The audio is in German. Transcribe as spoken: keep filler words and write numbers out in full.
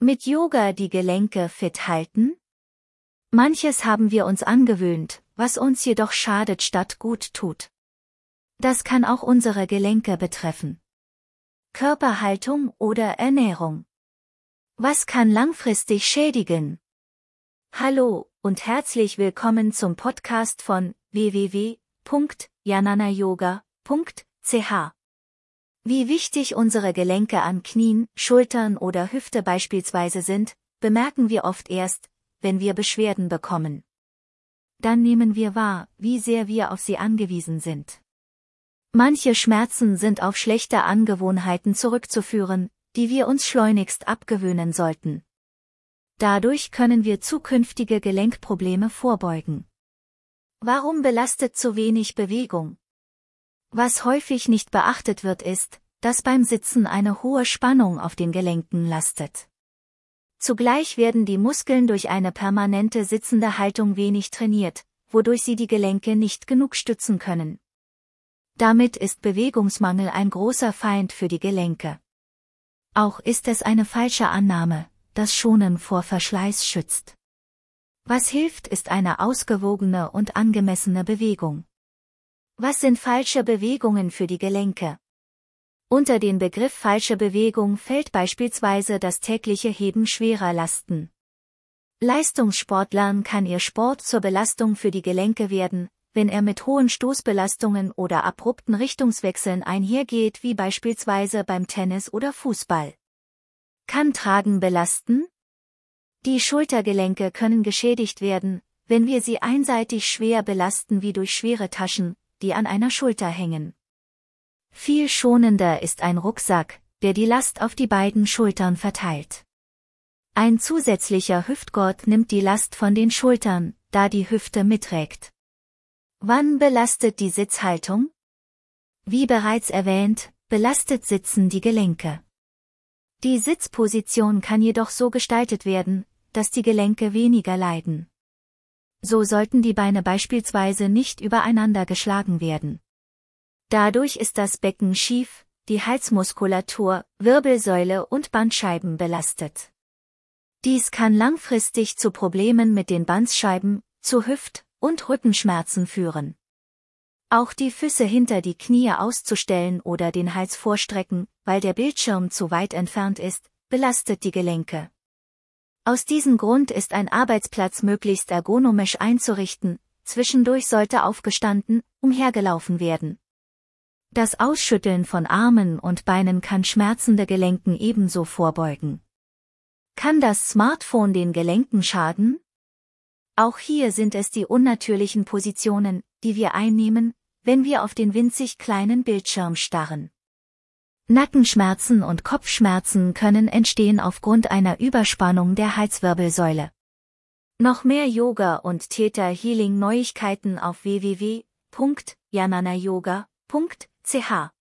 Mit Yoga die Gelenke fit halten? Manches haben wir uns angewöhnt, was uns jedoch schadet statt gut tut. Das kann auch unsere Gelenke betreffen. Körperhaltung oder Ernährung. Was kann langfristig schädigen? Hallo und herzlich willkommen zum Podcast von w w w punkt janana yoga punkt c h. Wie wichtig unsere Gelenke an Knien, Schultern oder Hüfte beispielsweise sind, bemerken wir oft erst, wenn wir Beschwerden bekommen. Dann nehmen wir wahr, wie sehr wir auf sie angewiesen sind. Manche Schmerzen sind auf schlechte Angewohnheiten zurückzuführen, die wir uns schleunigst abgewöhnen sollten. Dadurch können wir zukünftige Gelenkprobleme vorbeugen. Warum belastet zu wenig Bewegung? Was häufig nicht beachtet wird ist, dass beim Sitzen eine hohe Spannung auf den Gelenken lastet. Zugleich werden die Muskeln durch eine permanente sitzende Haltung wenig trainiert, wodurch sie die Gelenke nicht genug stützen können. Damit ist Bewegungsmangel ein großer Feind für die Gelenke. Auch ist es eine falsche Annahme, dass Schonen vor Verschleiß schützt. Was hilft, ist eine ausgewogene und angemessene Bewegung. Was sind falsche Bewegungen für die Gelenke? Unter den Begriff falsche Bewegung fällt beispielsweise das tägliche Heben schwerer Lasten. Leistungssportlern kann ihr Sport zur Belastung für die Gelenke werden, wenn er mit hohen Stoßbelastungen oder abrupten Richtungswechseln einhergeht, wie beispielsweise beim Tennis oder Fußball. Kann Tragen belasten? Die Schultergelenke können geschädigt werden, wenn wir sie einseitig schwer belasten wie durch schwere Taschen, die an einer Schulter hängen. Viel schonender ist ein Rucksack, der die Last auf die beiden Schultern verteilt. Ein zusätzlicher Hüftgurt nimmt die Last von den Schultern, da die Hüfte mitträgt. Wann belastet die Sitzhaltung? Wie bereits erwähnt, belastet Sitzen die Gelenke. Die Sitzposition kann jedoch so gestaltet werden, dass die Gelenke weniger leiden. So sollten die Beine beispielsweise nicht übereinander geschlagen werden. Dadurch ist das Becken schief, die Halsmuskulatur, Wirbelsäule und Bandscheiben belastet. Dies kann langfristig zu Problemen mit den Bandscheiben, zu Hüft- und Rückenschmerzen führen. Auch die Füße hinter die Knie auszustellen oder den Hals vorstrecken, weil der Bildschirm zu weit entfernt ist, belastet die Gelenke. Aus diesem Grund ist ein Arbeitsplatz möglichst ergonomisch einzurichten, zwischendurch sollte aufgestanden, umhergelaufen werden. Das Ausschütteln von Armen und Beinen kann schmerzende Gelenken ebenso vorbeugen. Kann das Smartphone den Gelenken schaden? Auch hier sind es die unnatürlichen Positionen, die wir einnehmen, wenn wir auf den winzig kleinen Bildschirm starren. Nackenschmerzen und Kopfschmerzen können entstehen aufgrund einer Überspannung der Halswirbelsäule. Noch mehr Yoga und Theta Healing Neuigkeiten auf w w w punkt janana yoga punkt c h.